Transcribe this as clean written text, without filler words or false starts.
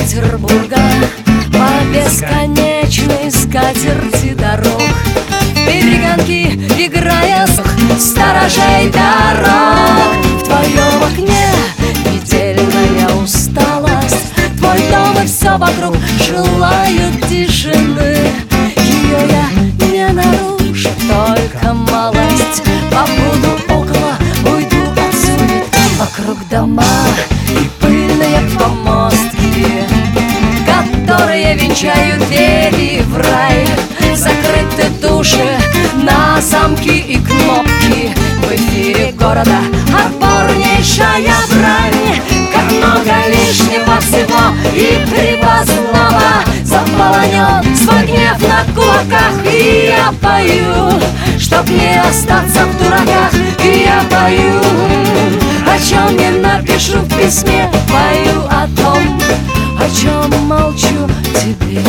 Петербурга по бесконечной скатерти дорог, перегонки играя сторожей дорог. В твоем окне недельная усталость, твой дом и все вокруг желают тишины. Ее я не нарушу, только малость побуду около, уйду от суеты. Вокруг дома и пыльные помостки, которые венчают двери в рай. Закрыты души на замки и кнопки. В эфире города отборнейшая брань. Как много лишнего всего и привозного заполонен свой гнев на кулаках. И я пою, чтоб не остаться в дураках. И я пою, о чем не напишу в письме. Пою о том, о чем молчу тебе.